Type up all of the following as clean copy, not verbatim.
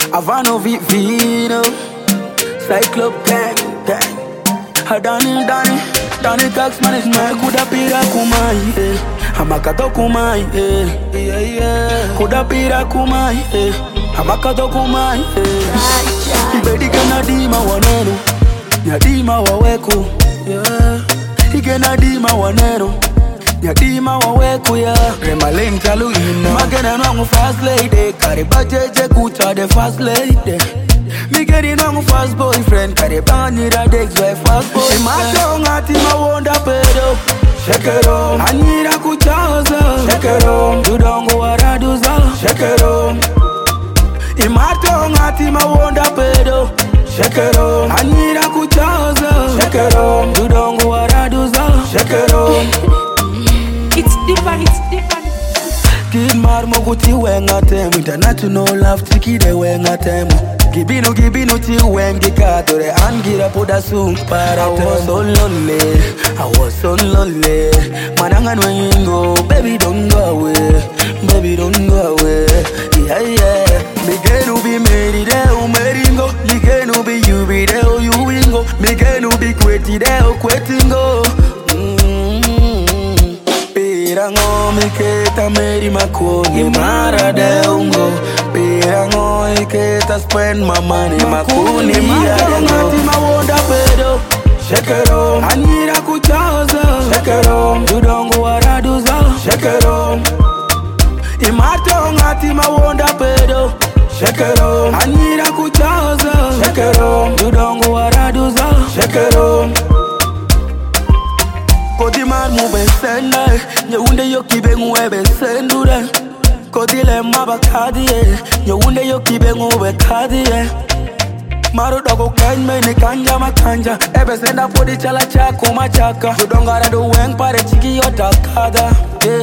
Havano Vino, Cyclop gang. Danny Tax man is my kuda pira kumai, Hamakato kumai, kuda pira kumai, Hamakato kumai, Ibedika nadima wanero, Yadima waweko, Igena dima wanero, Yadima waweko ya Remalin chalu ina Magena nwangu fast lady, Karibajeje kucha the fast lady. Me getting on fast boyfriend, Karibani Radex, why fast boy. My tongue at him, I wonder pedo. Shake it on, I need a kuchaza. Shake it on, you don't go araduza. Shake it on. In my tongue at him, I wonder pedo. Shake it on, I need a kuchaza. Shake it on, you don't go araduza. Shake it on. It's different, it's different. Kid Marmoguti wenga temu, international love tiki de wenga temu. Gibino ti wengi katore angira poda sumpara. I was so lonely. Mananga nwengo, baby don't go away, baby don't go away. Yeah. Migenu be meri deo meringo, Migenu be you be deo you wingo, Migenu be kweti deo kwetingo. Pirango miketa meri makoni mara deungo. Pirango iketa spend my money makuni miadengo. Ma wonda pedo. Shake it on, I need a kuchaza. Shake it on, you don't go araduza. Shake it on. Imato ngati ma wonda pedo. Shake it on, I need a kuchaza. Shake it on, you don't go araduza. Shake it on. Kodi man mube senda, nyewunde yokibe ngwebe sendure. Kodi le mabakadi nyewunde yokibe ngwebe kadi Maro dogo kanme ni kanja makanja, ebe senda podi chala chako machaka. Judongara do weng pare chiki yotakada.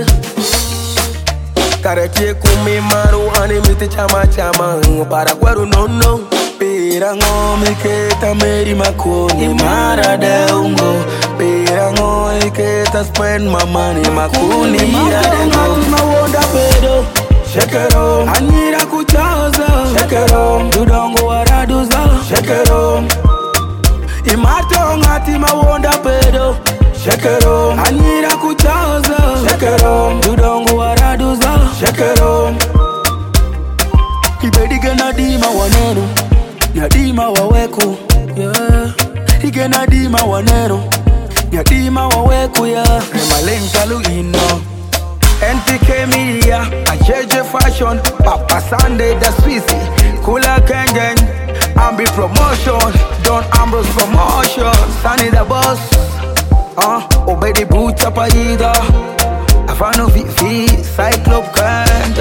Kareke kumi maru animiti chama para kweru no. Pirango miketa meri makoni mara deungo. Pirango iketa spend my money makuni miadengo. Ma wonda pedo. Shake it on, I need a kuchaza. Shake it on, you don't go araduza. Shake it on. Imato ngati ma wonda pedo. Shake it on, I need a kuchaza. Shake it on, you don't go araduza. Shake it on. Ibedika nadima wanero, Yadima waweko, Igena dima wanero, Yadima waweko ya Remalin chalu ino. NTK Media, AJJ Fashion, Papa Sunday the Swissy, Kula Kengen, Ambi Promotion, Don Ambrose Promotion, Sunny the Boss, Obey the Boot Chapaida, Havano VV, Cyclop Gang.